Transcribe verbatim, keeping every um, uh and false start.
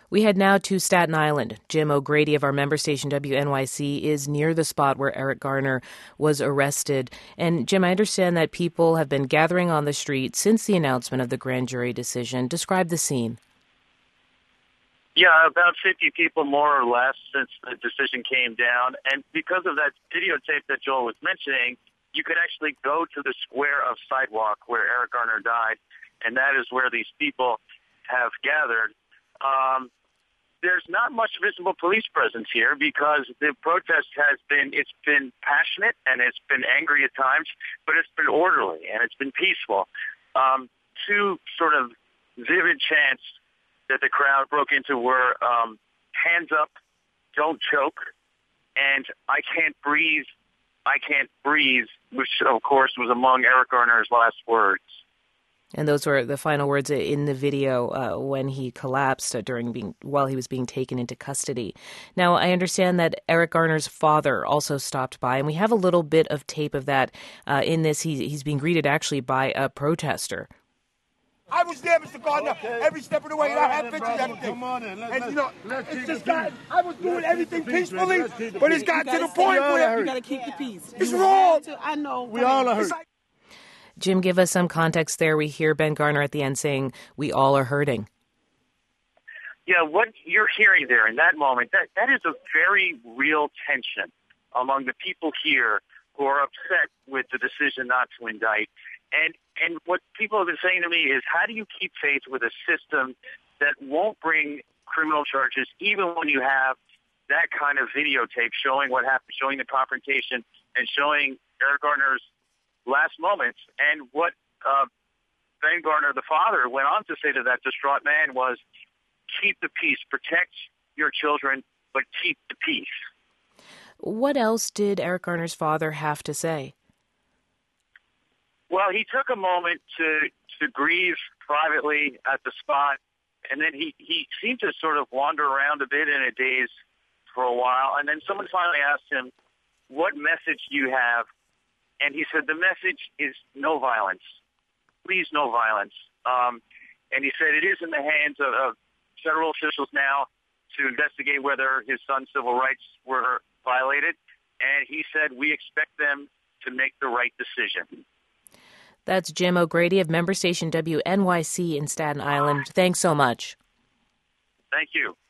We head now to Staten Island. Jim O'Grady of our member station W N Y C is near the spot where Eric Garner was arrested. And Jim, I understand that people have been gathering on the street since the announcement of the grand jury decision. Describe the scene. Yeah, about fifty people more or less since the decision came down. And because of that videotape that Joel was mentioning, you could actually go to the square of sidewalk where Eric Garner died, and that is where these people have gathered. Um, There's not much visible police presence here because the protest has been, it's been passionate and it's been angry at times, but it's been orderly and it's been peaceful. Um, two sort of vivid chants that the crowd broke into were um, hands up, don't choke, and I can't breathe, I can't breathe, which of course was among Eric Garner's last words. And those were the final words in the video uh, when he collapsed uh, during being while he was being taken into custody. Now, I understand that Eric Garner's father also stopped by, and we have a little bit of tape of that uh, in this. He, he's being greeted actually by a protester. I was there, Mister Gardner, okay. Every step of the way, and I have pictures of everything. Come on in. Let's, and, you know, let's it's just the got, I was doing everything peacefully, but it's got to the stay, point where you got to keep the peace. It's wrong. I know. We all are hurt. Jim, give us some context there. We hear Ben Garner at the end saying, we all are hurting. Yeah, what you're hearing there in that moment, that, that is a very real tension among the people here who are upset with the decision not to indict. And and what people have been saying to me is, how do you keep faith with a system that won't bring criminal charges even when you have that kind of videotape showing what happened, showing the confrontation and showing Eric Garner's last moments? And what uh, Ben Garner, the father, went on to say to that distraught man was, keep the peace, protect your children, but keep the peace. What else did Eric Garner's father have to say? Well, he took a moment to, to grieve privately at the spot, and then he, he seemed to sort of wander around a bit in a daze for a while, and then someone finally asked him, what message do you have? And he said, the message is no violence. Please, no violence. Um, and he said it is in the hands of, of federal officials now to investigate whether his son's civil rights were violated. And he said, we expect them to make the right decision. That's Jim O'Grady of member station W N Y C in Staten Island. Thanks so much. Thank you.